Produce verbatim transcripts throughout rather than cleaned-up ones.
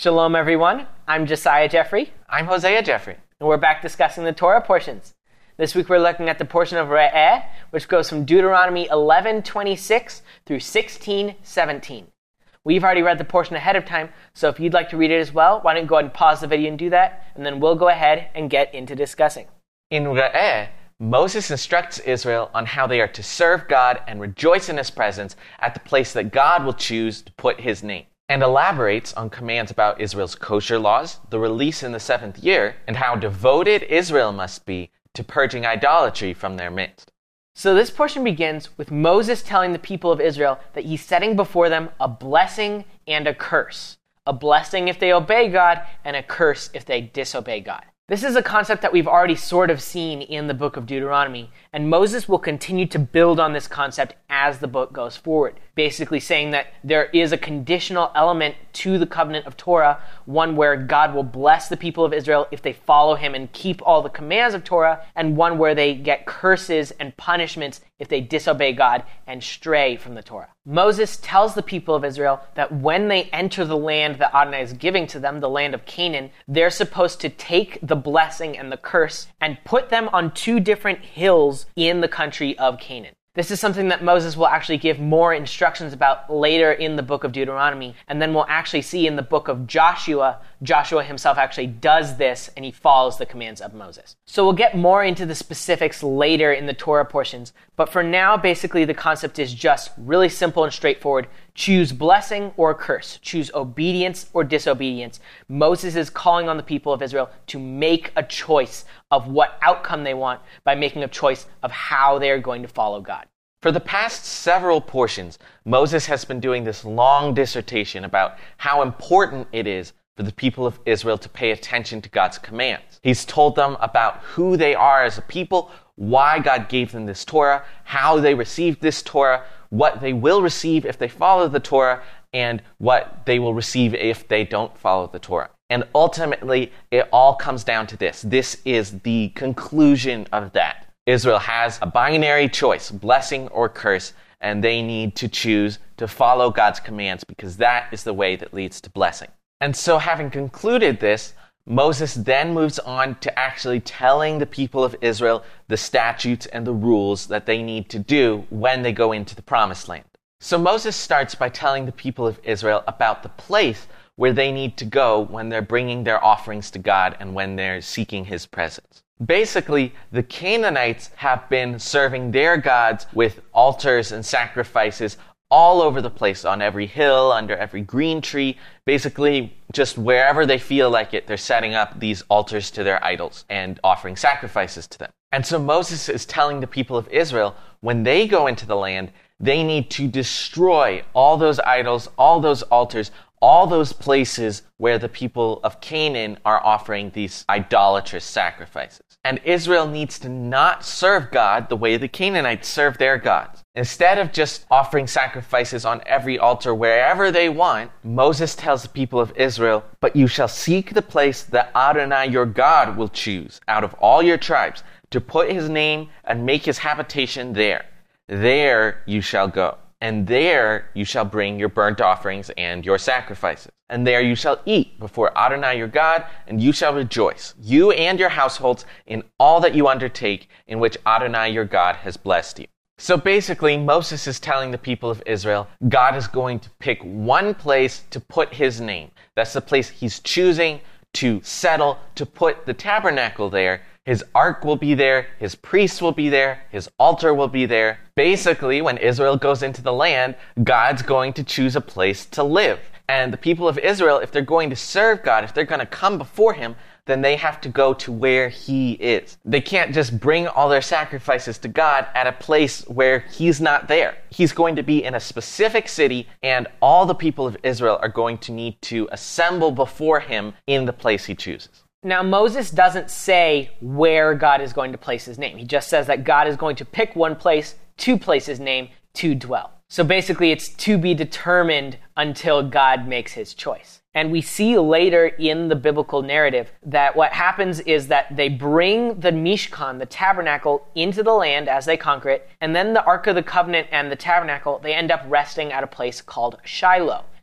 Shalom, everyone. I'm Josiah Jeffrey. I'm Hosea Jeffrey. And we're back discussing the Torah portions. This week we're looking at the portion of Re'eh, which goes from Deuteronomy eleven twenty-six through sixteen seventeen. We've already read the portion ahead of time, so if you'd like to read it as well, why don't you go ahead and pause the video and do that, and then we'll go ahead and get into discussing. In Re'eh, Moses instructs Israel on how they are to serve God and rejoice in his presence at the place that God will choose to put his name, and elaborates on commands about Israel's kosher laws, the release in the seventh year, and how devoted Israel must be to purging idolatry from their midst. So this portion begins with Moses telling the people of Israel that he's setting before them a blessing and a curse. A blessing if they obey God, and a curse if they disobey God. This is a concept that we've already sort of seen in the book of Deuteronomy, and Moses will continue to build on this concept as the book goes forward, basically saying that there is a conditional element to the covenant of Torah, one where God will bless the people of Israel if they follow him and keep all the commands of Torah, and one where they get curses and punishments if they disobey God and stray from the Torah. Moses tells the people of Israel that when they enter the land that Adonai is giving to them, the land of Canaan, they're supposed to take the blessing and the curse and put them on two different hills in the country of Canaan. This is something that Moses will actually give more instructions about later in the book of Deuteronomy, and then we'll actually see in the book of Joshua, Joshua himself actually does this, and he follows the commands of Moses. So we'll get more into the specifics later in the Torah portions, but for now, basically the concept is just really simple and straightforward. Choose blessing or curse. Choose obedience or disobedience. Moses is calling on the people of Israel to make a choice of what outcome they want by making a choice of how they are going to follow God. For the past several portions, Moses has been doing this long dissertation about how important it is for the people of Israel to pay attention to God's commands. He's told them about who they are as a people, why God gave them this Torah, how they received this Torah, what they will receive if they follow the Torah, and what they will receive if they don't follow the Torah. And ultimately, it all comes down to this. This is the conclusion of that. Israel has a binary choice, blessing or curse, and they need to choose to follow God's commands because that is the way that leads to blessing. And so having concluded this, Moses then moves on to actually telling the people of Israel the statutes and the rules that they need to do when they go into the promised land. So Moses starts by telling the people of Israel about the place where they need to go when they're bringing their offerings to God and when they're seeking his presence. Basically, the Canaanites have been serving their gods with altars and sacrifices all over the place, on every hill, under every green tree. Basically, just wherever they feel like it, they're setting up these altars to their idols and offering sacrifices to them. And so Moses is telling the people of Israel, when they go into the land, they need to destroy all those idols, all those altars, all those places where the people of Canaan are offering these idolatrous sacrifices. And Israel needs to not serve God the way the Canaanites serve their gods. Instead of just offering sacrifices on every altar wherever they want, Moses tells the people of Israel, "But you shall seek the place that Adonai your God will choose out of all your tribes to put his name and make his habitation there. There you shall go. And there you shall bring your burnt offerings and your sacrifices. And there you shall eat before Adonai your God, and you shall rejoice, you and your households, in all that you undertake, in which Adonai your God has blessed you." So basically, Moses is telling the people of Israel, God is going to pick one place to put his name. That's the place he's choosing to settle, to put the tabernacle there. His ark will be there, his priests will be there, his altar will be there. Basically, when Israel goes into the land, God's going to choose a place to live. And the people of Israel, if they're going to serve God, if they're going to come before him, then they have to go to where he is. They can't just bring all their sacrifices to God at a place where he's not there. He's going to be in a specific city, and all the people of Israel are going to need to assemble before him in the place he chooses. Now, Moses doesn't say where God is going to place his name. He just says that God is going to pick one place to place his name to dwell. So basically, it's to be determined until God makes his choice. And we see later in the biblical narrative that what happens is that they bring the Mishkan, the tabernacle, into the land as they conquer it, and then the Ark of the Covenant and the tabernacle, they end up resting at a place called Shiloh.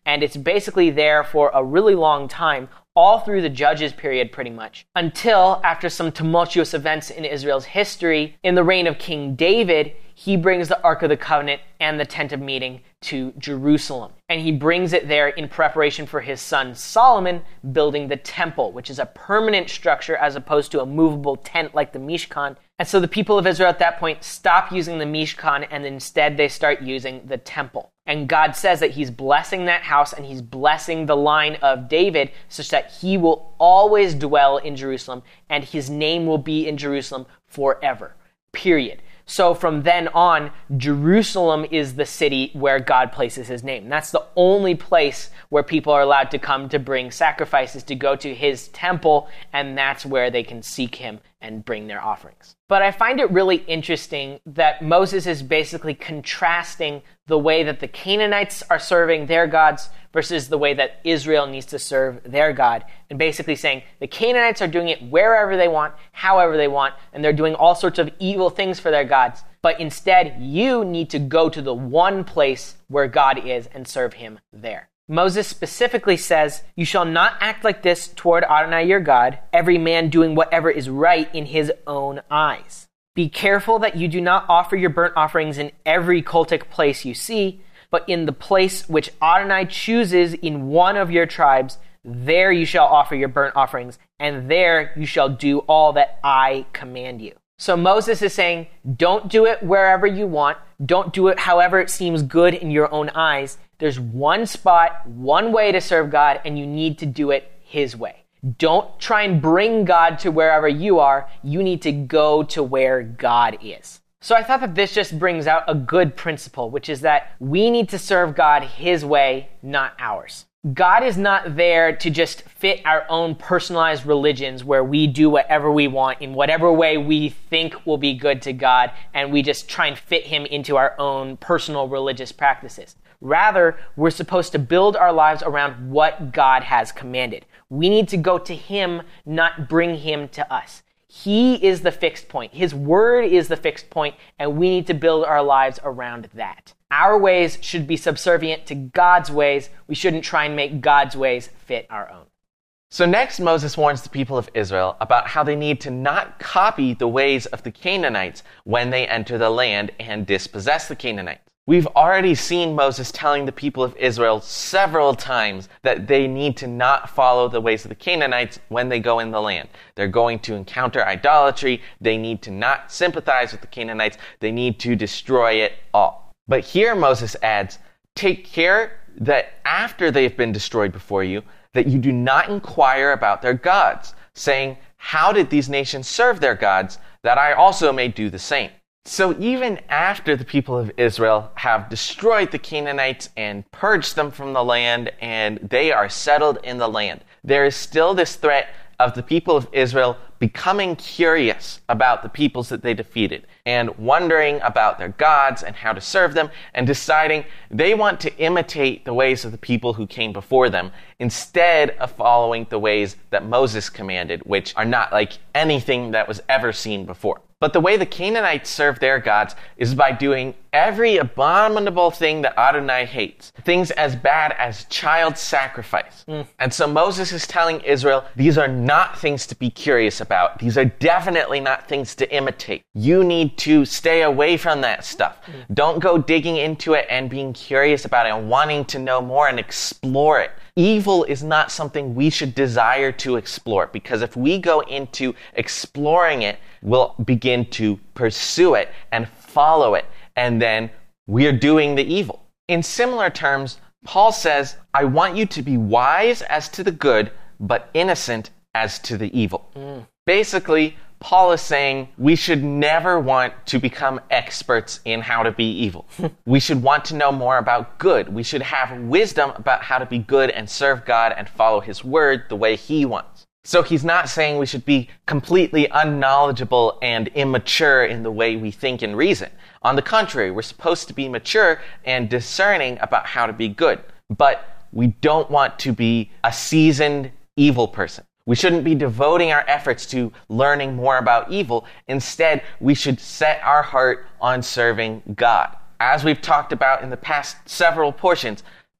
And it's basically there for a really long time, all through the Judges period pretty much, until after some tumultuous events in Israel's history, in the reign of King David, he brings the Ark of the Covenant and the Tent of Meeting to Jerusalem. And he brings it there in preparation for his son Solomon building the temple, which is a permanent structure as opposed to a movable tent like the Mishkan. And so the people of Israel at that point stop using the Mishkan, and instead they start using the temple. And God says that he's blessing that house and he's blessing the line of David such that he will always dwell in Jerusalem and his name will be in Jerusalem forever. Period. So from then on, Jerusalem is the city where God places his name. That's the only place where people are allowed to come to bring sacrifices, to go to his temple, and that's where they can seek him and bring their offerings. But I find it really interesting that Moses is basically contrasting the way that the Canaanites are serving their gods versus the way that Israel needs to serve their God. And basically saying the Canaanites are doing it wherever they want, however they want, and they're doing all sorts of evil things for their gods. But instead, you need to go to the one place where God is and serve him there. Moses specifically says, "You shall not act like this toward Adonai your God, every man doing whatever is right in his own eyes. Be careful that you do not offer your burnt offerings in every cultic place you see, but in the place which Adonai chooses in one of your tribes, there you shall offer your burnt offerings, and there you shall do all that I command you." So Moses is saying, don't do it wherever you want. Don't do it however it seems good in your own eyes. There's one spot, one way to serve God, and you need to do it his way. Don't try and bring God to wherever you are. You need to go to where God is. So I thought that this just brings out a good principle, which is that we need to serve God his way, not ours. God is not there to just fit our own personalized religions where we do whatever we want in whatever way we think will be good to God, and we just try and fit him into our own personal religious practices. Rather, we're supposed to build our lives around what God has commanded. We need to go to him, not bring him to us. He is the fixed point. His word is the fixed point, and we need to build our lives around that. Our ways should be subservient to God's ways. We shouldn't try and make God's ways fit our own. So next, Moses warns the people of Israel about how they need to not copy the ways of the Canaanites when they enter the land and dispossess the Canaanites. We've already seen Moses telling the people of Israel several times that they need to not follow the ways of the Canaanites when they go in the land. They're going to encounter idolatry. They need to not sympathize with the Canaanites. They need to destroy it all. But here Moses adds, take care that after they've been destroyed before you, that you do not inquire about their gods, saying, how did these nations serve their gods, that I also may do the same? So even after the people of Israel have destroyed the Canaanites and purged them from the land, and they are settled in the land, there is still this threat of the people of Israel becoming curious about the peoples that they defeated and wondering about their gods and how to serve them and deciding they want to imitate the ways of the people who came before them instead of following the ways that Moses commanded, which are not like anything that was ever seen before. But the way the Canaanites serve their gods is by doing every abominable thing that Adonai hates. Things as bad as child sacrifice. Mm. And so Moses is telling Israel, these are not things to be curious about. These are definitely not things to imitate. You need to stay away from that stuff. Mm. Don't go digging into it and being curious about it and wanting to know more and explore it. Evil is not something we should desire to explore, because if we go into exploring it, we'll begin to pursue it and follow it, and then we're doing the evil. In similar terms, Paul says, I want you to be wise as to the good, but innocent as to the evil. Mm. Basically, Paul is saying we should never want to become experts in how to be evil. We should want to know more about good. We should have wisdom about how to be good and serve God and follow his word the way he wants. So he's not saying we should be completely unknowledgeable and immature in the way we think and reason. On the contrary, we're supposed to be mature and discerning about how to be good. But we don't want to be a seasoned evil person. We shouldn't be devoting our efforts to learning more about evil. Instead, we should set our heart on serving God. As we've talked about in the past several portions,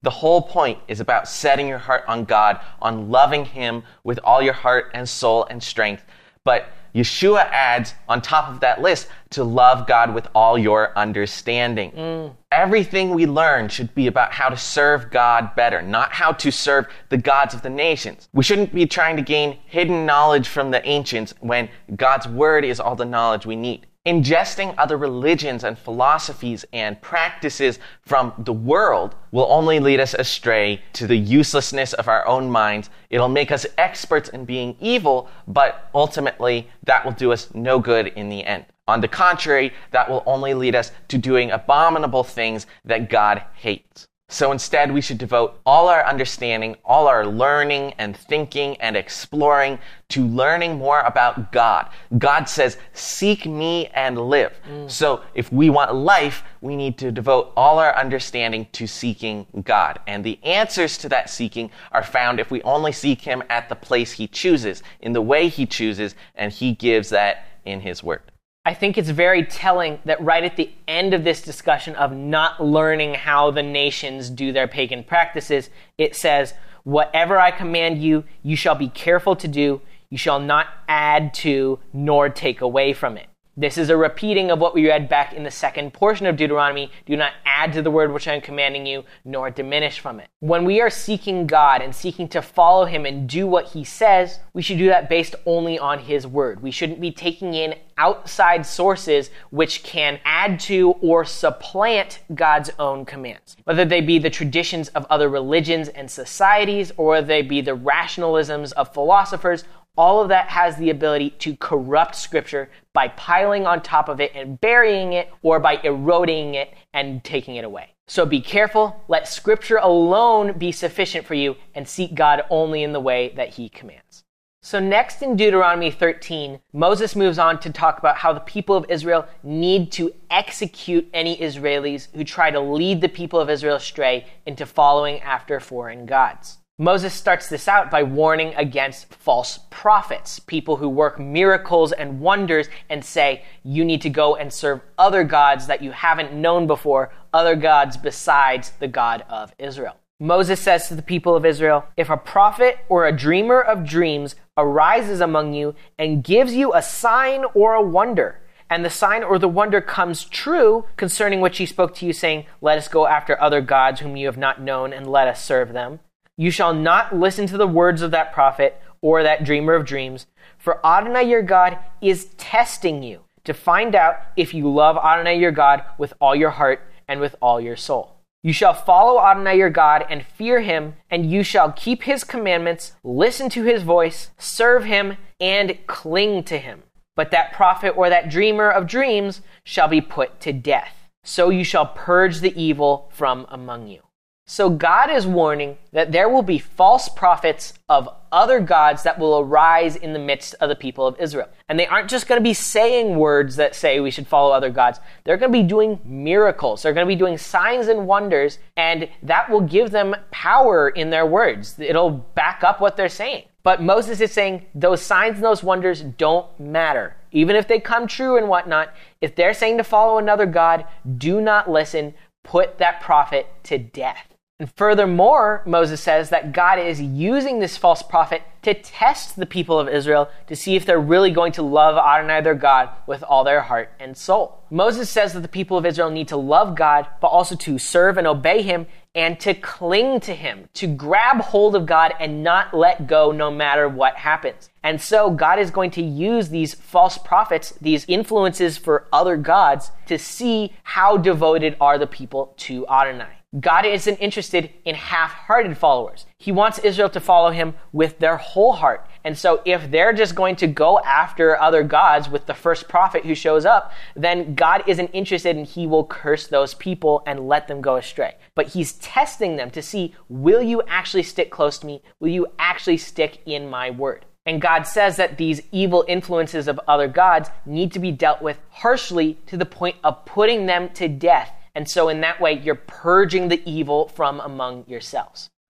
The whole point is about setting your heart on God, on loving Him with all your heart and soul and strength. But Yeshua adds on top of that list to love God with all your understanding. Mm. Everything we learn should be about how to serve God better, not how to serve the gods of the nations. We shouldn't be trying to gain hidden knowledge from the ancients when God's word is all the knowledge we need. Ingesting other religions and philosophies and practices from the world will only lead us astray to the uselessness of our own minds. It'll make us experts in being evil, but ultimately that will do us no good in the end. On the contrary, that will only lead us to doing abominable things that God hates. So instead, we should devote all our understanding, all our learning and thinking and exploring to learning more about God. God says, seek me and live. Mm. So if we want life, we need to devote all our understanding to seeking God. And the answers to that seeking are found if we only seek Him at the place He chooses, in the way He chooses, and He gives that in His word. I think it's very telling that right at the end of this discussion of not learning how the nations do their pagan practices, it says, whatever I command you, you shall be careful to do. You shall not add to nor take away from it. This is a repeating of what we read back in the second portion of Deuteronomy. Do not add to the word which I am commanding you, nor diminish from it. When we are seeking God and seeking to follow Him and do what He says, we should do that based only on His word. We shouldn't be taking in outside sources which can add to or supplant God's own commands. Whether they be the traditions of other religions and societies, or they be the rationalisms of philosophers, all of that has the ability to corrupt Scripture by piling on top of it and burying it, or by eroding it and taking it away. So be careful, let Scripture alone be sufficient for you, and seek God only in the way that He commands. So next in Deuteronomy thirteen, Moses moves on to talk about how the people of Israel need to execute any Israelis who try to lead the people of Israel astray into following after foreign gods. Moses starts this out by warning against false prophets, people who work miracles and wonders and say, you need to go and serve other gods that you haven't known before, other gods besides the God of Israel. Moses says to the people of Israel, if a prophet or a dreamer of dreams arises among you and gives you a sign or a wonder, and the sign or the wonder comes true concerning which he spoke to you, saying, let us go after other gods whom you have not known and let us serve them, you shall not listen to the words of that prophet or that dreamer of dreams, for Adonai your God is testing you to find out if you love Adonai your God with all your heart and with all your soul. You shall follow Adonai your God and fear Him, and you shall keep His commandments, listen to His voice, serve Him, and cling to Him. But that prophet or that dreamer of dreams shall be put to death. So you shall purge the evil from among you. So God is warning that there will be false prophets of other gods that will arise in the midst of the people of Israel. And they aren't just going to be saying words that say we should follow other gods. They're going to be doing miracles. They're going to be doing signs and wonders, and that will give them power in their words. It'll back up what they're saying. But Moses is saying those signs and those wonders don't matter. Even if they come true and whatnot, if they're saying to follow another god, do not listen. Put that prophet to death. And furthermore, Moses says that God is using this false prophet to test the people of Israel to see if they're really going to love Adonai their God with all their heart and soul. Moses says that the people of Israel need to love God, but also to serve and obey Him and to cling to Him, to grab hold of God and not let go no matter what happens. And so God is going to use these false prophets, these influences for other gods, to see how devoted are the people to Adonai. God isn't interested in half-hearted followers. He wants Israel to follow Him with their whole heart. And so if they're just going to go after other gods with the first prophet who shows up, then God isn't interested, and He will curse those people and let them go astray. But He's testing them to see, will you actually stick close to me? Will you actually stick in my word? And God says that these evil influences of other gods need to be dealt with harshly to the point of putting them to death. And so in that way, you're purging the evil from among yourselves.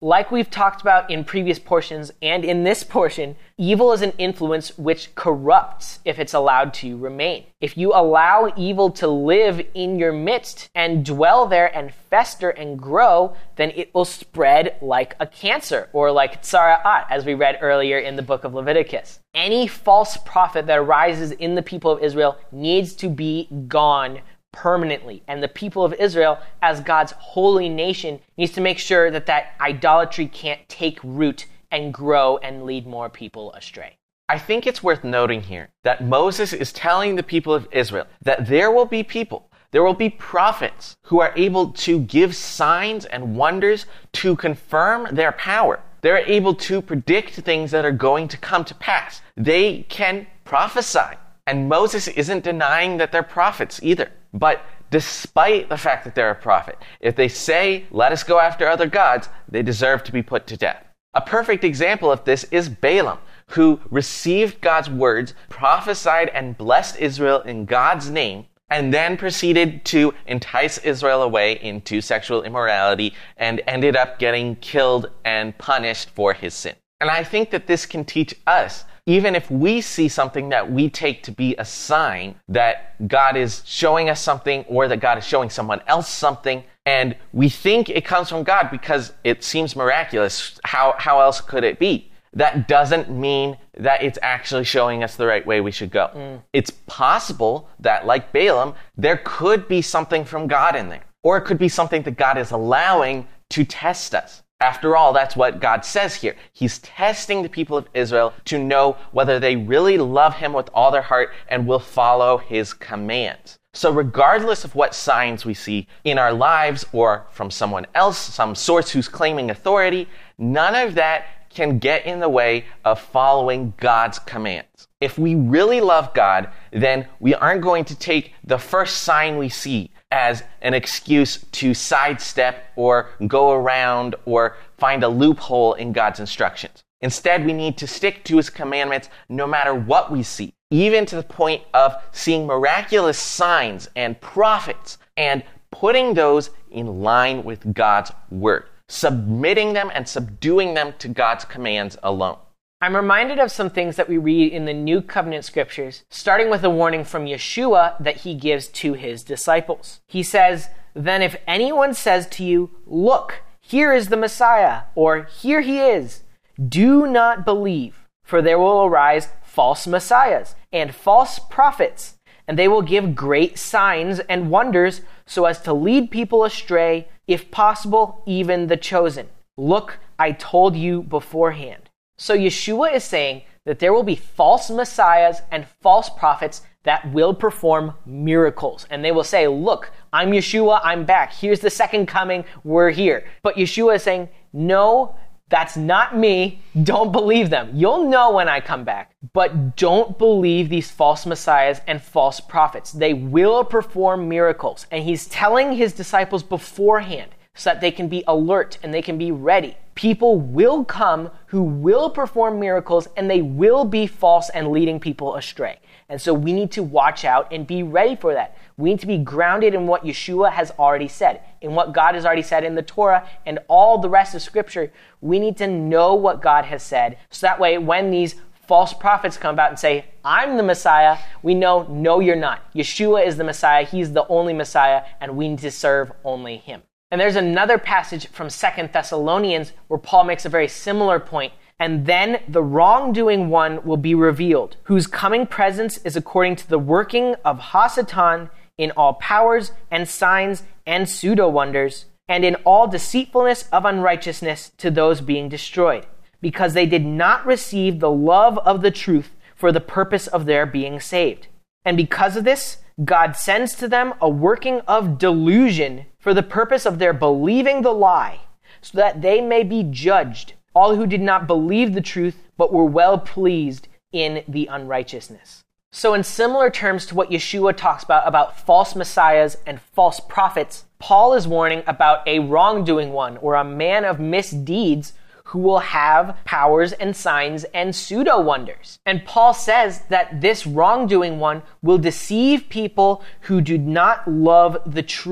Like we've talked about in previous portions and in this portion, evil is an influence which corrupts if it's allowed to remain. If you allow evil to live in your midst and dwell there and fester and grow, then it will spread like a cancer, or like Tzara'at, as we read earlier in the book of Leviticus. Any false prophet that arises in the people of Israel needs to be gone permanently. And the people of Israel, as God's holy nation, needs to make sure that that idolatry can't take root and grow and lead more people astray. I think it's worth noting here that Moses is telling the people of Israel that there will be people, there will be prophets who are able to give signs and wonders to confirm their power. They're able to predict things that are going to come to pass. They can prophesy. And Moses isn't denying that they're prophets either. But despite the fact that they're a prophet, if they say, let us go after other gods, they deserve to be put to death. A perfect example of this is Balaam, who received God's words, prophesied and blessed Israel in God's name, and then proceeded to entice Israel away into sexual immorality and ended up getting killed and punished for his sin. And I think that this can teach us, even if we see something that we take to be a sign that God is showing us something or that God is showing someone else something, and we think it comes from God because it seems miraculous, how, how else could it be? That doesn't mean that it's actually showing us the right way we should go. Mm. It's possible that, like Balaam, there could be something from God in there. Or it could be something that God is allowing to test us. After all, that's what God says here. He's testing the people of Israel to know whether they really love him with all their heart and will follow his commands. So regardless of what signs we see in our lives or from someone else, some source who's claiming authority, none of that can get in the way of following God's commands. If we really love God, then we aren't going to take the first sign we see as an excuse to sidestep or go around or find a loophole in God's instructions. Instead, we need to stick to his commandments no matter what we see, even to the point of seeing miraculous signs and prophets and putting those in line with God's word, submitting them and subduing them to God's commands alone. I'm reminded of some things that we read in the New Covenant scriptures, starting with a warning from Yeshua that he gives to his disciples. He says, "Then if anyone says to you, 'Look, here is the Messiah,' or 'Here he is,' do not believe, for there will arise false messiahs and false prophets, and they will give great signs and wonders so as to lead people astray, if possible, even the chosen. Look, I told you beforehand." So Yeshua is saying that there will be false messiahs and false prophets that will perform miracles. And they will say, "Look, I'm Yeshua, I'm back. Here's the second coming, we're here." But Yeshua is saying, no, that's not me. Don't believe them. You'll know when I come back. But don't believe these false messiahs and false prophets. They will perform miracles. And he's telling his disciples beforehand so that they can be alert and they can be ready. People will come who will perform miracles, and they will be false and leading people astray. And so we need to watch out and be ready for that. We need to be grounded in what Yeshua has already said, in what God has already said in the Torah and all the rest of Scripture. We need to know what God has said, so that way when these false prophets come about and say, "I'm the Messiah," we know, no, you're not. Yeshua is the Messiah. He's the only Messiah, and we need to serve only him. And there's another passage from Second Thessalonians where Paul makes a very similar point. "And then the wrongdoing one will be revealed, whose coming presence is according to the working of Hasatan in all powers and signs and pseudo-wonders, and in all deceitfulness of unrighteousness to those being destroyed, because they did not receive the love of the truth for the purpose of their being saved. And because of this, God sends to them a working of delusion for the purpose of their believing the lie, so that they may be judged, all who did not believe the truth, but were well pleased in the unrighteousness." So in similar terms to what Yeshua talks about, about false messiahs and false prophets, Paul is warning about a wrongdoing one, or a man of misdeeds, who will have powers and signs and pseudo-wonders. And Paul says that this wrongdoing one will deceive people who do not love the truth.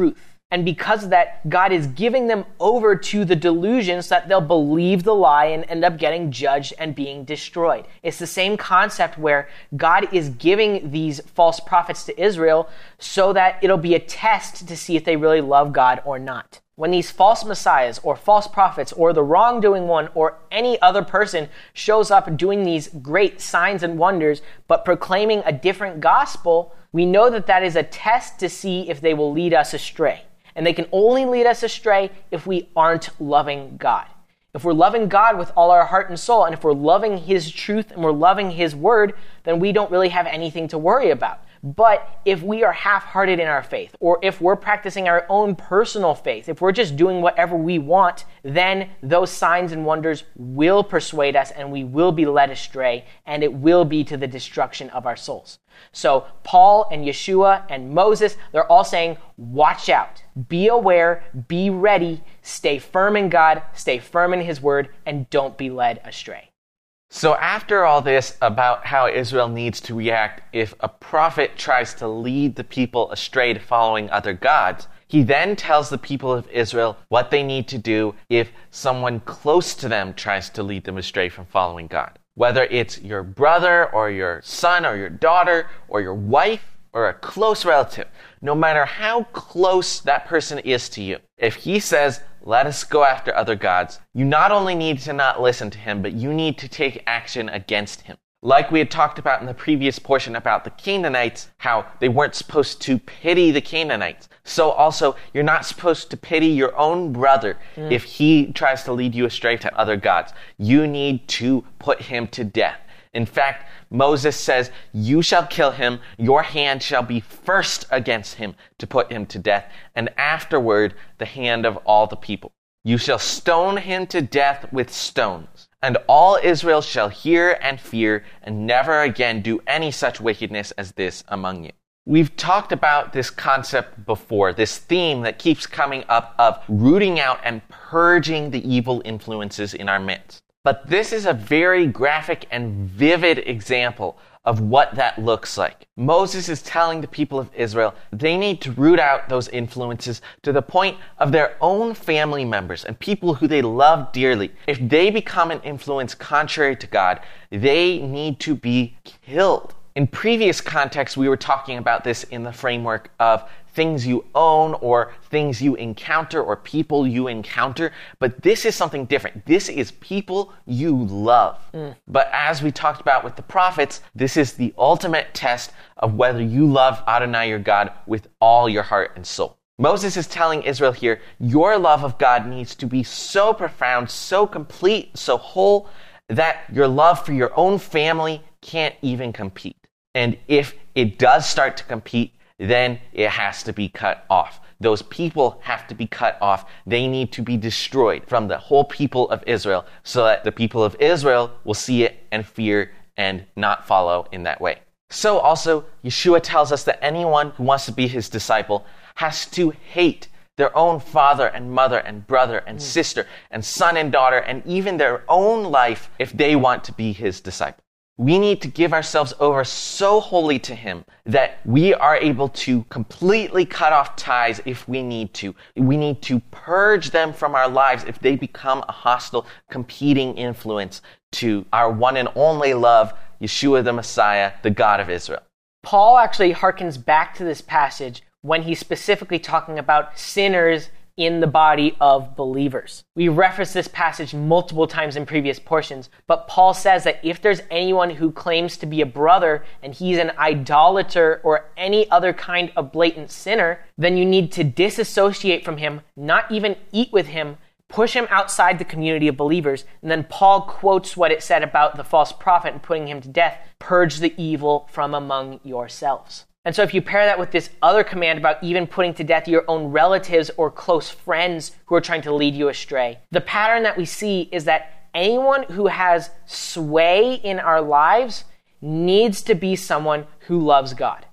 And because of that, God is giving them over to the delusion so that they'll believe the lie and end up getting judged and being destroyed. It's the same concept where God is giving these false prophets to Israel so that it'll be a test to see if they really love God or not. When these false messiahs or false prophets or the wrongdoing one or any other person shows up doing these great signs and wonders but proclaiming a different gospel, we know that that is a test to see if they will lead us astray. And they can only lead us astray if we aren't loving God. If we're loving God with all our heart and soul, and if we're loving His truth and we're loving His word, then we don't really have anything to worry about. But if we are half-hearted in our faith, or if we're practicing our own personal faith, if we're just doing whatever we want, then those signs and wonders will persuade us and we will be led astray, and it will be to the destruction of our souls. So Paul and Yeshua and Moses, they're all saying, watch out, be aware, be ready, stay firm in God, stay firm in His word, and don't be led astray. So after all this about how Israel needs to react if a prophet tries to lead the people astray to following other gods, he then tells the people of Israel what they need to do if someone close to them tries to lead them astray from following God. Whether it's your brother or your son or your daughter or your wife or a close relative, no matter how close that person is to you, if he says, let us go after other gods, you not only need to not listen to him, but you need to take action against him. Like we had talked about in the previous portion about the Canaanites, how they weren't supposed to pity the Canaanites. So also, you're not supposed to pity your own brother mm. if he tries to lead you astray to other gods. You need to put him to death. In fact, Moses says, you shall kill him, your hand shall be first against him to put him to death, and afterward the hand of all the people. You shall stone him to death with stones, and all Israel shall hear and fear, and never again do any such wickedness as this among you. We've talked about this concept before, this theme that keeps coming up of rooting out and purging the evil influences in our midst. But this is a very graphic and vivid example of what that looks like. Moses is telling the people of Israel they need to root out those influences to the point of their own family members and people who they love dearly. If they become an influence contrary to God, they need to be killed. In previous contexts, we were talking about this in the framework of things you own or things you encounter or people you encounter. But this is something different. This is people you love. Mm. But as we talked about with the prophets, this is the ultimate test of whether you love Adonai your God with all your heart and soul. Moses is telling Israel here, your love of God needs to be so profound, so complete, so whole, that your love for your own family can't even compete. And if it does start to compete, then it has to be cut off. Those people have to be cut off. They need to be destroyed from the whole people of Israel so that the people of Israel will see it and fear and not follow in that way. So also, Yeshua tells us that anyone who wants to be his disciple has to hate their own father and mother and brother and mm. sister and son and daughter and even their own life if they want to be his disciple. We need to give ourselves over so wholly to him that we are able to completely cut off ties if we need to. We need to purge them from our lives if they become a hostile, competing influence to our one and only love, Yeshua the Messiah, the God of Israel. Paul actually harkens back to this passage when he's specifically talking about sinners in the body of believers. We referenced this passage multiple times in previous portions, but Paul says that if there's anyone who claims to be a brother and he's an idolater or any other kind of blatant sinner, then you need to disassociate from him, not even eat with him, push him outside the community of believers. And then Paul quotes what it said about the false prophet and putting him to death, purge the evil from among yourselves. And so if you pair that with this other command about even putting to death your own relatives or close friends who are trying to lead you astray, the pattern that we see is that anyone who has sway in our lives needs to be someone who loves God.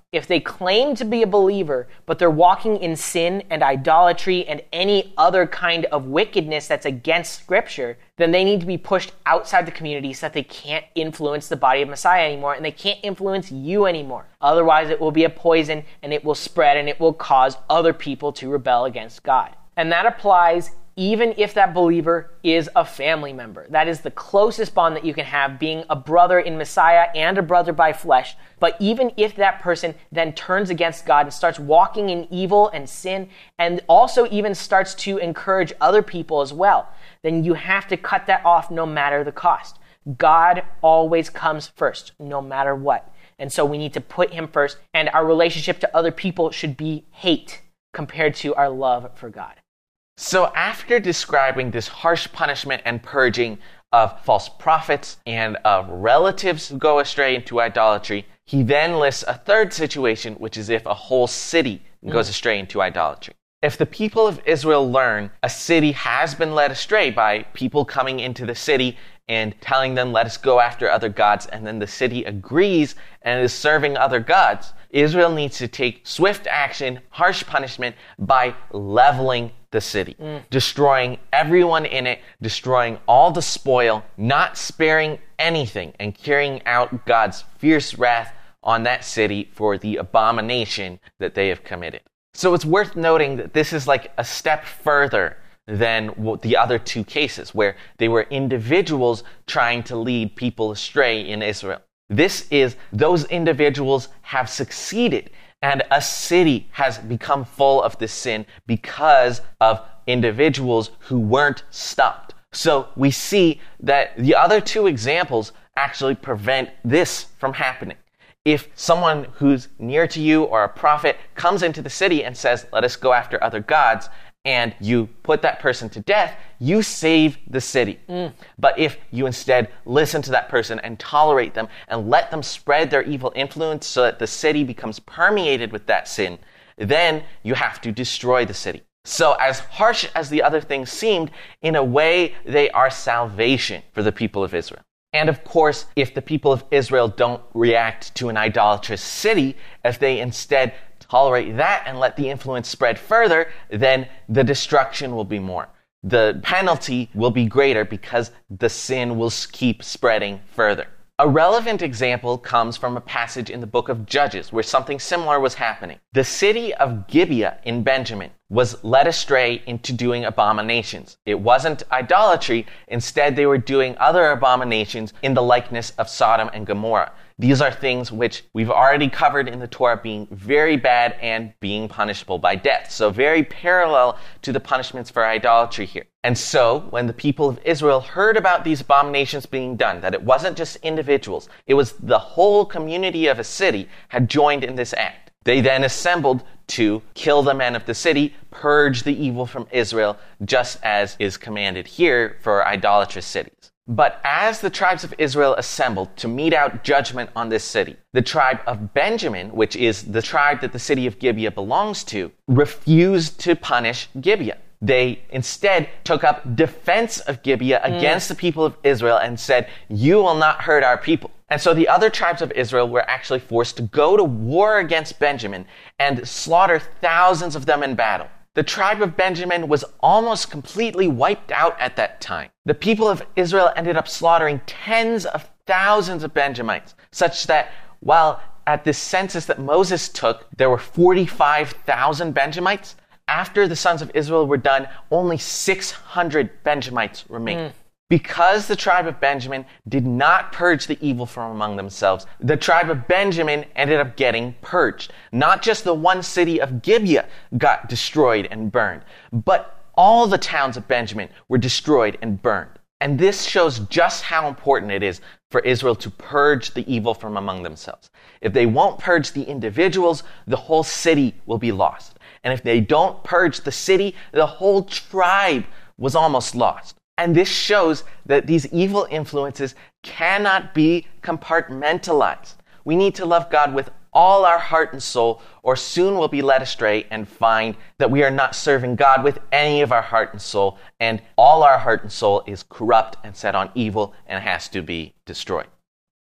If they claim to be a believer, but they're walking in sin and idolatry and any other kind of wickedness that's against Scripture, then they need to be pushed outside the community so that they can't influence the body of Messiah anymore, and they can't influence you anymore. Otherwise, it will be a poison, and it will spread, and it will cause other people to rebel against God. And that applies even if that believer is a family member. That is the closest bond that you can have, being a brother in Messiah and a brother by flesh. But even if that person then turns against God and starts walking in evil and sin, and also even starts to encourage other people as well, then you have to cut that off no matter the cost. God always comes first, no matter what. And so we need to put him first, and our relationship to other people should be hate compared to our love for God. So after describing this harsh punishment and purging of false prophets and of relatives who go astray into idolatry, he then lists a third situation, which is if a whole city goes mm. astray into idolatry. If the people of Israel learn a city has been led astray by people coming into the city and telling them, let us go after other gods, and then the city agrees and is serving other gods, Israel needs to take swift action, harsh punishment, by leveling the city, mm. destroying everyone in it, destroying all the spoil, not sparing anything, and carrying out God's fierce wrath on that city for the abomination that they have committed. So it's worth noting that this is like a step further than the other two cases, where they were individuals trying to lead people astray in Israel. This is those individuals have succeeded, and a city has become full of this sin because of individuals who weren't stopped. So we see that the other two examples actually prevent this from happening. If someone who's near to you or a prophet comes into the city and says, let us go after other gods, and you put that person to death, you save the city. Mm. But if you instead listen to that person and tolerate them and let them spread their evil influence so that the city becomes permeated with that sin, then you have to destroy the city. So as harsh as the other things seemed, in a way, they are salvation for the people of Israel. And of course, if the people of Israel don't react to an idolatrous city, if they instead tolerate that and let the influence spread further, then the destruction will be more. The penalty will be greater because the sin will keep spreading further. A relevant example comes from a passage in the book of Judges where something similar was happening. The city of Gibeah in Benjamin was led astray into doing abominations. It wasn't idolatry. Instead, they were doing other abominations in the likeness of Sodom and Gomorrah. These are things which we've already covered in the Torah being very bad and being punishable by death. So very parallel to the punishments for idolatry here. And so when the people of Israel heard about these abominations being done, that it wasn't just individuals, it was the whole community of a city had joined in this act. They then assembled to kill the men of the city, purge the evil from Israel, just as is commanded here for idolatrous cities. But as the tribes of Israel assembled to mete out judgment on this city, the tribe of Benjamin, which is the tribe that the city of Gibeah belongs to, refused to punish Gibeah. They instead took up defense of Gibeah mm. against the people of Israel and said, you will not hurt our people. And so the other tribes of Israel were actually forced to go to war against Benjamin and slaughter thousands of them in battle. The tribe of Benjamin was almost completely wiped out at that time. The people of Israel ended up slaughtering tens of thousands of Benjamites, such that while at this census that Moses took, there were forty-five thousand Benjamites, after the sons of Israel were done, only six hundred Benjamites remained. Mm. Because the tribe of Benjamin did not purge the evil from among themselves, the tribe of Benjamin ended up getting purged. Not just the one city of Gibeah got destroyed and burned, but all the towns of Benjamin were destroyed and burned. And this shows just how important it is for Israel to purge the evil from among themselves. If they won't purge the individuals, the whole city will be lost. And if they don't purge the city, the whole tribe was almost lost. And this shows that these evil influences cannot be compartmentalized. We need to love God with all our heart and soul, or soon we'll be led astray and find that we are not serving God with any of our heart and soul, and all our heart and soul is corrupt and set on evil and has to be destroyed.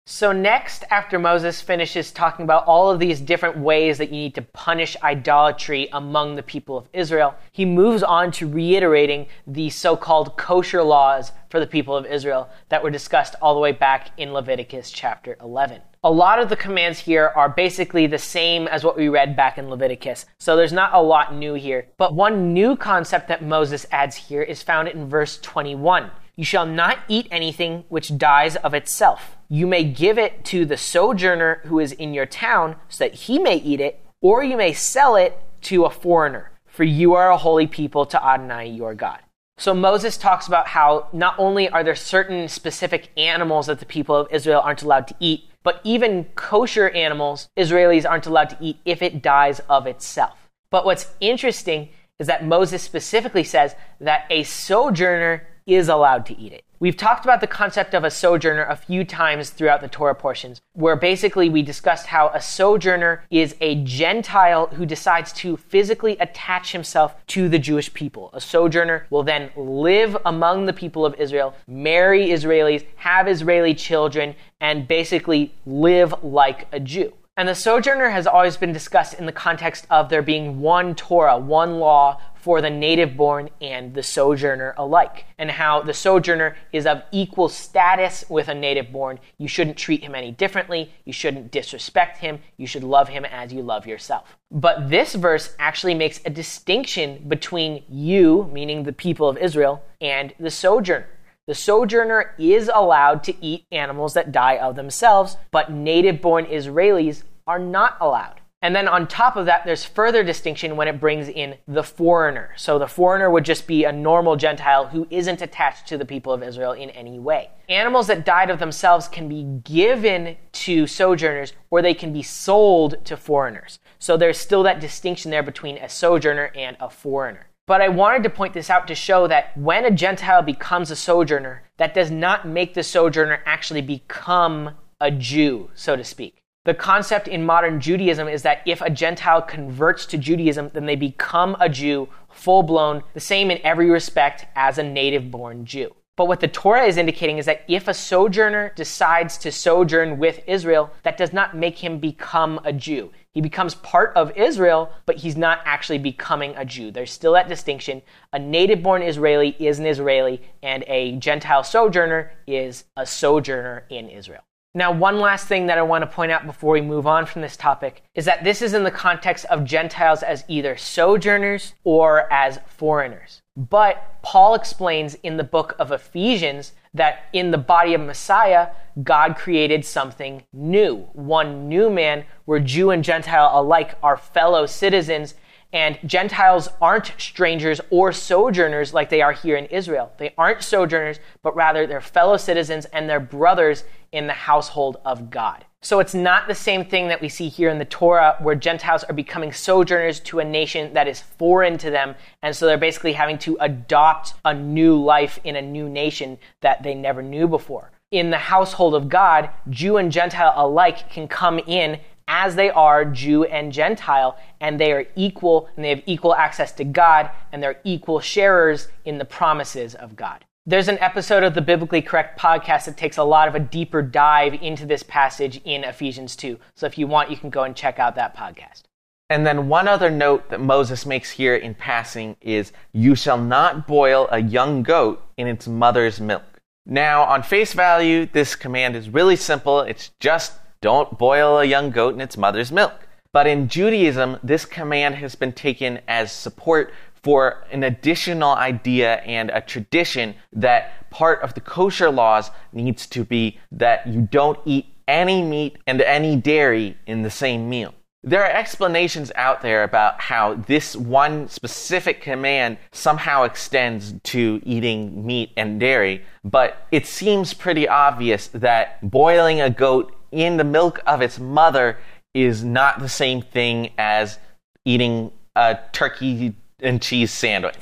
So next, after Moses finishes talking about all of these different ways that you need to punish idolatry among the people of Israel, he moves on to reiterating the so-called kosher laws for the people of Israel that were discussed all the way back in Leviticus chapter eleven. A lot of the commands here are basically the same as what we read back in Leviticus, so there's not a lot new here. But one new concept that Moses adds here is found in verse twenty-one. You shall not eat anything which dies of itself. You may give it to the sojourner who is in your town so that he may eat it, or you may sell it to a foreigner, for you are a holy people to Adonai your God. So Moses talks about how not only are there certain specific animals that the people of Israel aren't allowed to eat, but even kosher animals Israelis aren't allowed to eat if it dies of itself. But what's interesting is that Moses specifically says that a sojourner is allowed to eat it. We've talked about the concept of a sojourner a few times throughout the Torah portions, where basically we discussed how a sojourner is a Gentile who decides to physically attach himself to the Jewish people. A sojourner will then live among the people of Israel, marry Israelis, have Israeli children, and basically live like a Jew. And the sojourner has always been discussed in the context of there being one Torah, one law for the native-born and the sojourner alike, and how the sojourner is of equal status with a native-born. You shouldn't treat him any differently. You shouldn't disrespect him. You should love him as you love yourself. But this verse actually makes a distinction between you, meaning the people of Israel, and the sojourner. The sojourner is allowed to eat animals that die of themselves, but native-born Israelis are not allowed. And then on top of that, there's further distinction when it brings in the foreigner. So the foreigner would just be a normal Gentile who isn't attached to the people of Israel in any way. Animals that died of themselves can be given to sojourners or they can be sold to foreigners. So there's still that distinction there between a sojourner and a foreigner. But I wanted to point this out to show that when a Gentile becomes a sojourner, that does not make the sojourner actually become a Jew, so to speak. The concept in modern Judaism is that if a Gentile converts to Judaism, then they become a Jew, full-blown, the same in every respect as a native-born Jew. But what the Torah is indicating is that if a sojourner decides to sojourn with Israel, that does not make him become a Jew. He becomes part of Israel, but he's not actually becoming a Jew. There's still that distinction. A native-born Israeli is an Israeli, and a Gentile sojourner is a sojourner in Israel. Now, one last thing that I want to point out before we move on from this topic is that this is in the context of Gentiles as either sojourners or as foreigners. But Paul explains in the book of Ephesians that in the body of Messiah, God created something new, one new man where Jew and Gentile alike are fellow citizens. And Gentiles aren't strangers or sojourners like they are here in Israel. They aren't sojourners, but rather they're fellow citizens and they're brothers in the household of God. So it's not the same thing that we see here in the Torah where Gentiles are becoming sojourners to a nation that is foreign to them. And so they're basically having to adopt a new life in a new nation that they never knew before. In the household of God, Jew and Gentile alike can come in as they are Jew and Gentile, and they are equal, and they have equal access to God, and they're equal sharers in the promises of God. There's an episode of the Biblically Correct podcast that takes a lot of a deeper dive into this passage in Ephesians two. So if you want, you can go and check out that podcast. And then one other note that Moses makes here in passing is, you shall not boil a young goat in its mother's milk. Now, on face value, this command is really simple. It's just don't boil a young goat in its mother's milk. But in Judaism, this command has been taken as support for an additional idea and a tradition that part of the kosher laws needs to be that you don't eat any meat and any dairy in the same meal. There are explanations out there about how this one specific command somehow extends to eating meat and dairy, but it seems pretty obvious that boiling a goat in the milk of its mother is not the same thing as eating a turkey and cheese sandwich.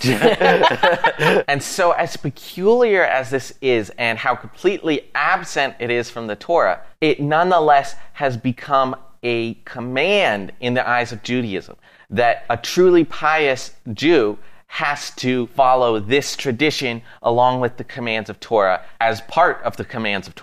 And so as peculiar as this is and how completely absent it is from the Torah, it nonetheless has become a command in the eyes of Judaism that a truly pious Jew has to follow this tradition along with the commands of Torah as part of the commands of Torah.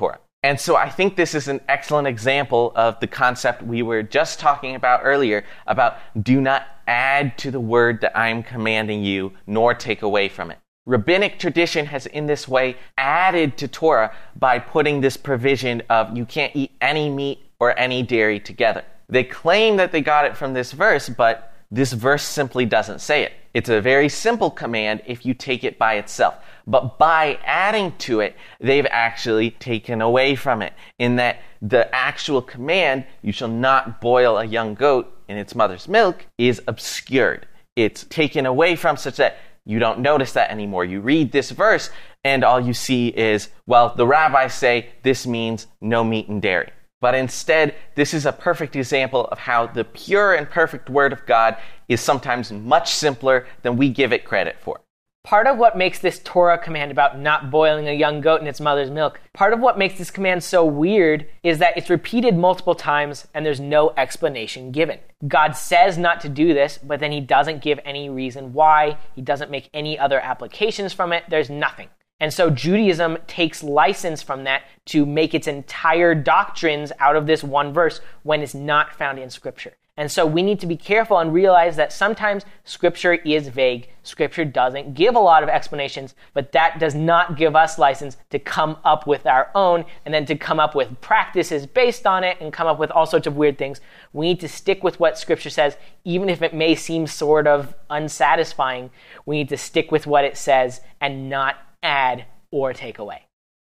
And so I think this is an excellent example of the concept we were just talking about earlier, about do not add to the word that I am commanding you, nor take away from it. Rabbinic tradition has in this way added to Torah by putting this provision of you can't eat any meat or any dairy together. They claim that they got it from this verse, but this verse simply doesn't say it. It's a very simple command if you take it by itself. But by adding to it, they've actually taken away from it, in that the actual command, you shall not boil a young goat in its mother's milk, is obscured. It's taken away from such that you don't notice that anymore. You read this verse, and all you see is, well, the rabbis say this means no meat and dairy. But instead, this is a perfect example of how the pure and perfect Word of God is sometimes much simpler than we give it credit for. Part of what makes this Torah command about not boiling a young goat in its mother's milk, part of what makes this command so weird is that it's repeated multiple times and there's no explanation given. God says not to do this, but then he doesn't give any reason why. He doesn't make any other applications from it. There's nothing. And so Judaism takes license from that to make its entire doctrines out of this one verse when it's not found in Scripture. And so we need to be careful and realize that sometimes Scripture is vague. Scripture doesn't give a lot of explanations, but that does not give us license to come up with our own and then to come up with practices based on it and come up with all sorts of weird things. We need to stick with what Scripture says, even if it may seem sort of unsatisfying. We need to stick with what it says and not add or take away.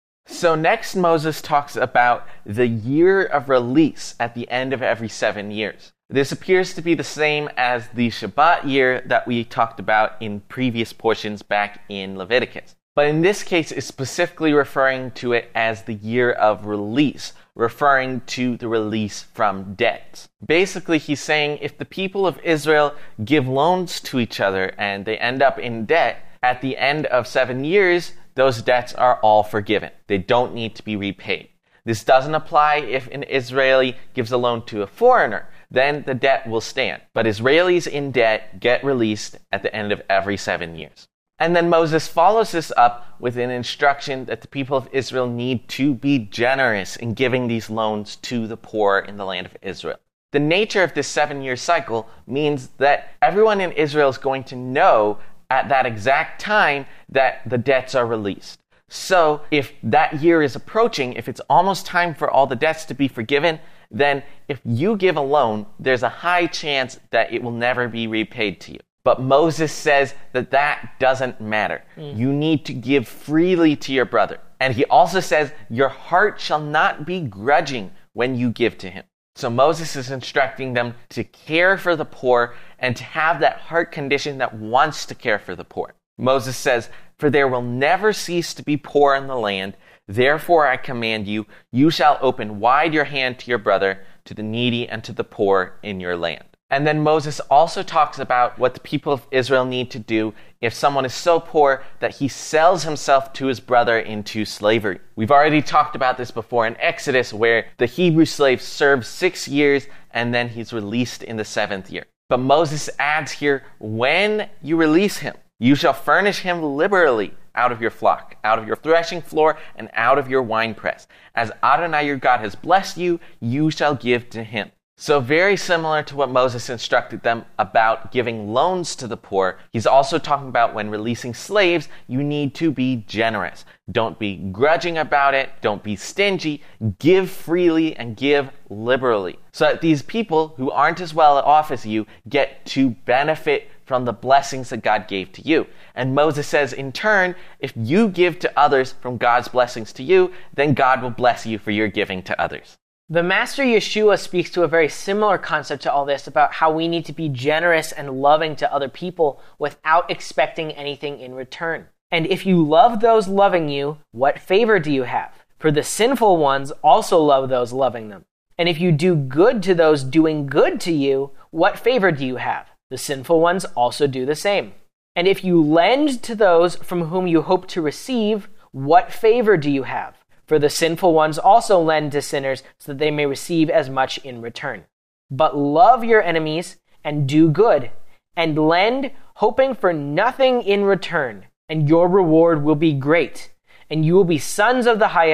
So next, Moses talks about the year of release at the end of every seven years. This appears to be the same as the Shabbat year that we talked about in previous portions back in Leviticus. But in this case, it's specifically referring to it as the year of release, referring to the release from debts. Basically, he's saying if the people of Israel give loans to each other and they end up in debt, at the end of seven years, those debts are all forgiven. They don't need to be repaid. This doesn't apply if an Israeli gives a loan to a foreigner. Then the debt will stand. But Israelis in debt get released at the end of every seven years. And then Moses follows this up with an instruction that the people of Israel need to be generous in giving these loans to the poor in the land of Israel. The nature of this seven-year cycle means that everyone in Israel is going to know at that exact time that the debts are released. So if that year is approaching, if it's almost time for all the debts to be forgiven, then if you give a loan, there's a high chance that it will never be repaid to you. But Moses says that that doesn't matter. Mm. You need to give freely to your brother. And he also says, your heart shall not be grudging when you give to him. So Moses is instructing them to care for the poor and to have that heart condition that wants to care for the poor. Moses says, for there will never cease to be poor in the land. Therefore I command you, you shall open wide your hand to your brother, to the needy and to the poor in your land. And then Moses also talks about what the people of Israel need to do if someone is so poor that he sells himself to his brother into slavery. We've already talked about this before in Exodus, where the Hebrew slave serves six years and then he's released in the seventh year. But Moses adds here, when you release him, you shall furnish him liberally out of your flock, out of your threshing floor, and out of your winepress. As Adonai your God has blessed you, you shall give to him. So very similar to what Moses instructed them about giving loans to the poor, he's also talking about when releasing slaves, you need to be generous. Don't be grudging about it. Don't be stingy. Give freely and give liberally, so that these people who aren't as well off as you get to benefit from the blessings that God gave to you. And Moses says, in turn, if you give to others from God's blessings to you, then God will bless you for your giving to others. The Master Yeshua speaks to a very similar concept to all this about how we need to be generous and loving to other people without expecting anything in return. And if you love those loving you, what favor do you have? For the sinful ones also love those loving them. And if you do good to those doing good to you, what favor do you have? The sinful ones also do the same. And if you lend to those from whom you hope to receive, what favor do you have? For the sinful ones also lend to sinners so that they may receive as much in return. But love your enemies and do good, and lend, hoping for nothing in return, and your reward will be great, and you will be sons of the highest,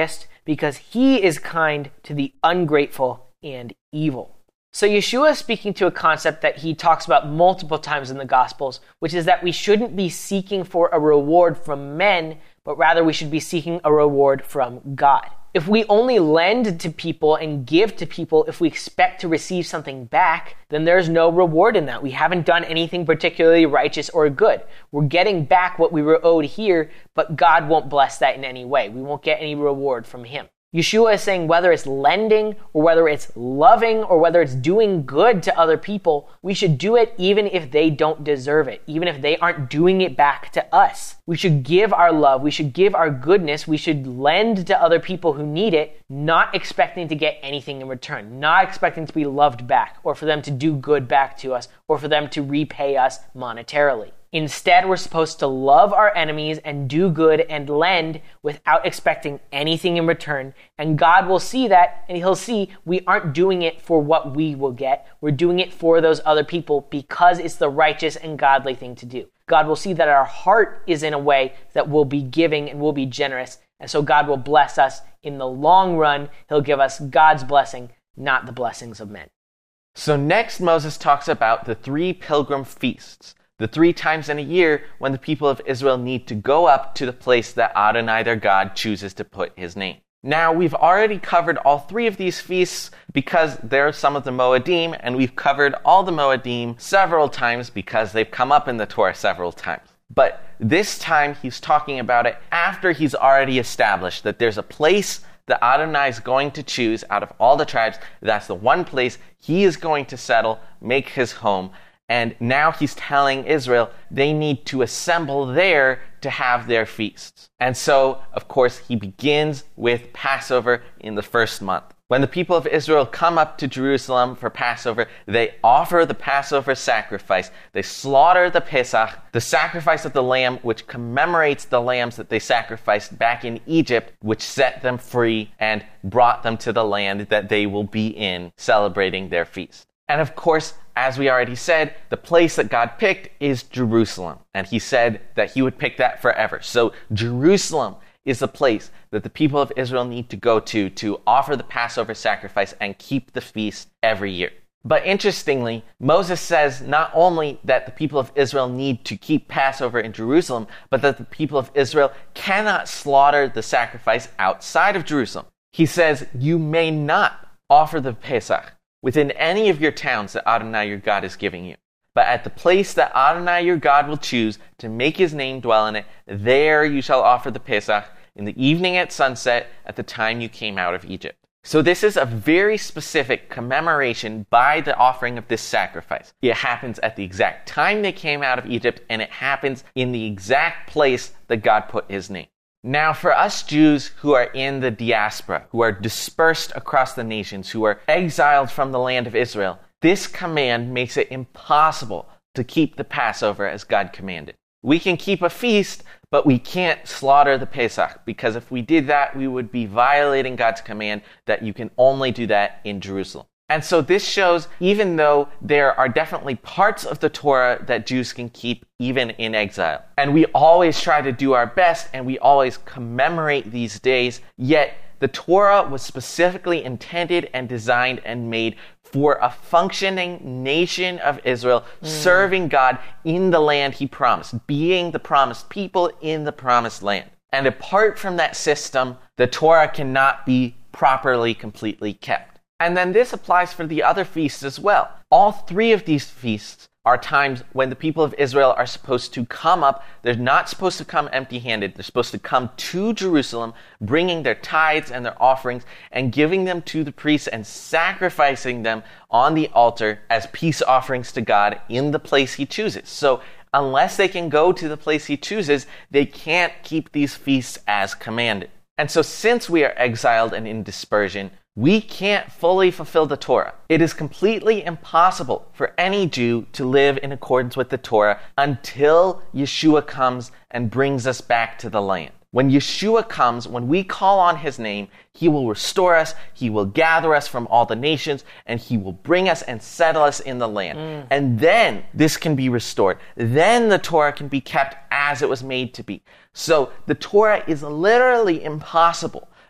because he is kind to the ungrateful and evil. So Yeshua is speaking to a concept that he talks about multiple times in the Gospels, which is that we shouldn't be seeking for a reward from men, but rather we should be seeking a reward from God. If we only lend to people and give to people if we expect to receive something back, then there's no reward in that. We haven't done anything particularly righteous or good. We're getting back what we were owed here, but God won't bless that in any way. We won't get any reward from him. Yeshua is saying whether it's lending or whether it's loving or whether it's doing good to other people, we should do it even if they don't deserve it, even if they aren't doing it back to us. We should give our love, we should give our goodness, we should lend to other people who need it, not expecting to get anything in return, not expecting to be loved back or for them to do good back to us or for them to repay us monetarily. Instead, we're supposed to love our enemies and do good and lend without expecting anything in return. And God will see that, and he'll see we aren't doing it for what we will get. We're doing it for those other people because it's the righteous and godly thing to do. God will see that our heart is in a way that will be giving and will be generous. And so God will bless us in the long run. He'll give us God's blessing, not the blessings of men. So next, Moses talks about the three pilgrim feasts. The three times in a year when the people of Israel need to go up to the place that Adonai their God chooses to put his name. Now, we've already covered all three of these feasts because they're some of the Moedim, and we've covered all the Moedim several times because they've come up in the Torah several times. But this time, he's talking about it after he's already established that there's a place that Adonai is going to choose out of all the tribes. That's the one place he is going to settle, make his home. And now he's telling Israel they need to assemble there to have their feasts. And so, of course, he begins with Passover in the first month. When the people of Israel come up to Jerusalem for Passover, they offer the Passover sacrifice. They slaughter the Pesach, the sacrifice of the lamb, which commemorates the lambs that they sacrificed back in Egypt, which set them free and brought them to the land that they will be in, celebrating their feast. And of course, as we already said, the place that God picked is Jerusalem. And he said that he would pick that forever. So Jerusalem is the place that the people of Israel need to go to to offer the Passover sacrifice and keep the feast every year. But interestingly, Moses says not only that the people of Israel need to keep Passover in Jerusalem, but that the people of Israel cannot slaughter the sacrifice outside of Jerusalem. He says, you may not offer the Pesach within any of your towns that Adonai your God is giving you. But at the place that Adonai your God will choose to make his name dwell in it, there you shall offer the Pesach in the evening at sunset at the time you came out of Egypt. So this is a very specific commemoration by the offering of this sacrifice. It happens at the exact time they came out of Egypt, and it happens in the exact place that God put his name. Now, for us Jews who are in the diaspora, who are dispersed across the nations, who are exiled from the land of Israel, this command makes it impossible to keep the Passover as God commanded. We can keep a feast, but we can't slaughter the Pesach, because if we did that, we would be violating God's command that you can only do that in Jerusalem. And so this shows, even though there are definitely parts of the Torah that Jews can keep even in exile, and we always try to do our best and we always commemorate these days, yet the Torah was specifically intended and designed and made for a functioning nation of Israel, mm. serving God in the land he promised, being the promised people in the promised land. And apart from that system, the Torah cannot be properly, completely kept. And then this applies for the other feasts as well. All three of these feasts are times when the people of Israel are supposed to come up. They're not supposed to come empty-handed. They're supposed to come to Jerusalem, bringing their tithes and their offerings and giving them to the priests and sacrificing them on the altar as peace offerings to God in the place he chooses. So unless they can go to the place he chooses, they can't keep these feasts as commanded. And so since we are exiled and in dispersion, we can't fully fulfill the Torah. It is completely impossible for any Jew to live in accordance with the Torah until Yeshua comes and brings us back to the land. When Yeshua comes, when we call on his name, he will restore us, he will gather us from all the nations, and he will bring us and settle us in the land. Mm. And then this can be restored. Then the Torah can be kept as it was made to be. So the Torah is literally impossible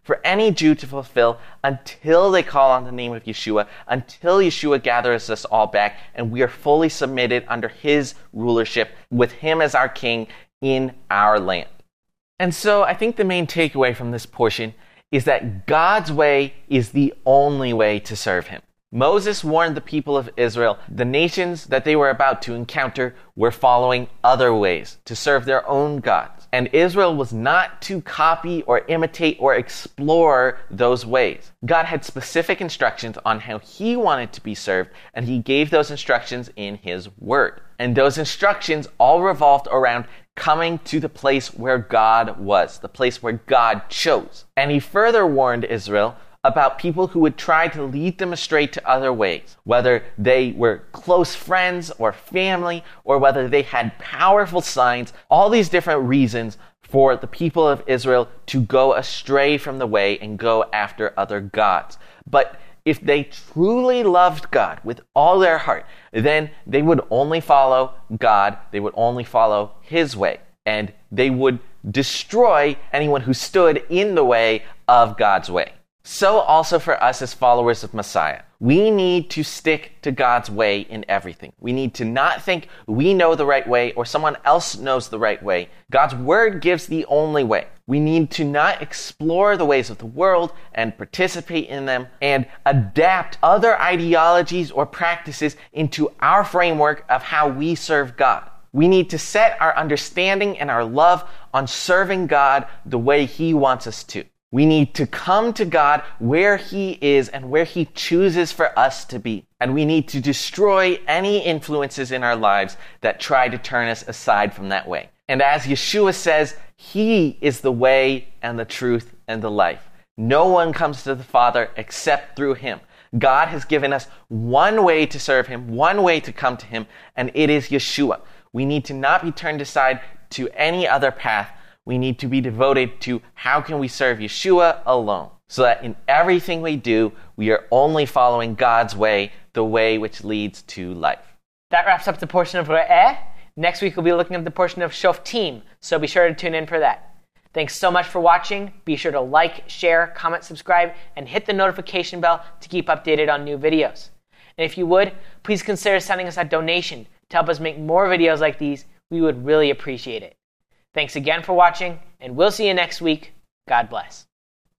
for any Jew to fulfill until they call on the name of Yeshua, until Yeshua gathers us all back, and we are fully submitted under his rulership with him as our king in our land. And so I think the main takeaway from this portion is that God's way is the only way to serve him. Moses warned the people of Israel the nations that they were about to encounter were following other ways to serve their own gods. And Israel was not to copy or imitate or explore those ways. God had specific instructions on how he wanted to be served, and he gave those instructions in his word. And those instructions all revolved around coming to the place where God was, the place where God chose. And he further warned Israel about people who would try to lead them astray to other ways, whether they were close friends or family, or whether they had powerful signs, all these different reasons for the people of Israel to go astray from the way and go after other gods. But if they truly loved God with all their heart, then they would only follow God, they would only follow his way, and they would destroy anyone who stood in the way of God's way. So also for us as followers of Messiah, we need to stick to God's way in everything. We need to not think we know the right way or someone else knows the right way. God's word gives the only way. We need to not explore the ways of the world and participate in them and adapt other ideologies or practices into our framework of how we serve God. We need to set our understanding and our love on serving God the way he wants us to. We need to come to God where he is and where he chooses for us to be. And we need to destroy any influences in our lives that try to turn us aside from that way. And as Yeshua says, he is the way and the truth and the life. No one comes to the Father except through him. God has given us one way to serve him, one way to come to him, and it is Yeshua. We need to not be turned aside to any other path. We need to be devoted to how can we serve Yeshua alone, so that in everything we do, we are only following God's way, the way which leads to life. That wraps up the portion of Re'eh. Next week, we'll be looking at the portion of Shoftim, so be sure to tune in for that. Thanks so much for watching. Be sure to like, share, comment, subscribe, and hit the notification bell to keep updated on new videos. And if you would, please consider sending us a donation to help us make more videos like these. We would really appreciate it. Thanks again for watching, and we'll see you next week. God bless.